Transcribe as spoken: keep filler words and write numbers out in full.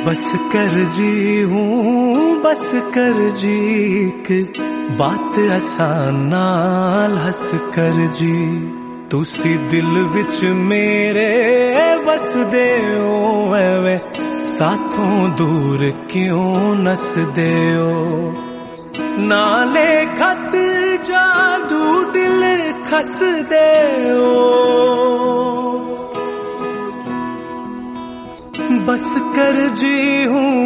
बस कर जी हूँ बस कर जी एक बात आसान नाल हस कर जी तुसी दिल विच मेरे बस दे ओ एवे साथों दूर क्यों नस दे ओ नाले खत जादू दिल खस दे ओ बस कर जी हूँ